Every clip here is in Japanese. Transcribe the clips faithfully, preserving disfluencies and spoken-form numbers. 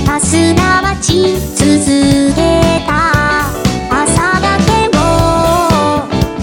たすら待ち続けた朝だけも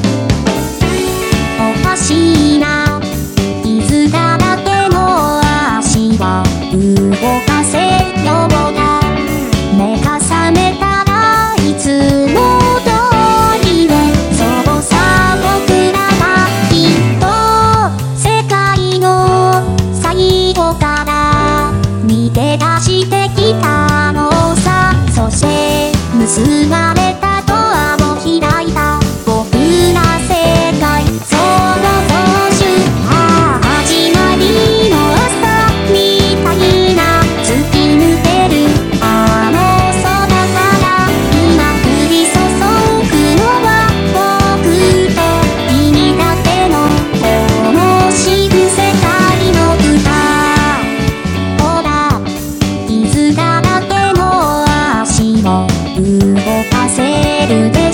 おかしいな。気づかなけも足は動かせようが目が覚めたらいつも通りでそうさ僕らはきっと世界の最後から逃げ出してきたのさ。そして結ばれたドアを開いた僕ら世界その当主ああ始まりの朝みたいな突き抜けるあの空から今降り注ぐのは僕と君だけの灯しぐ世界の歌。ほら気づかなけの足を動かせるで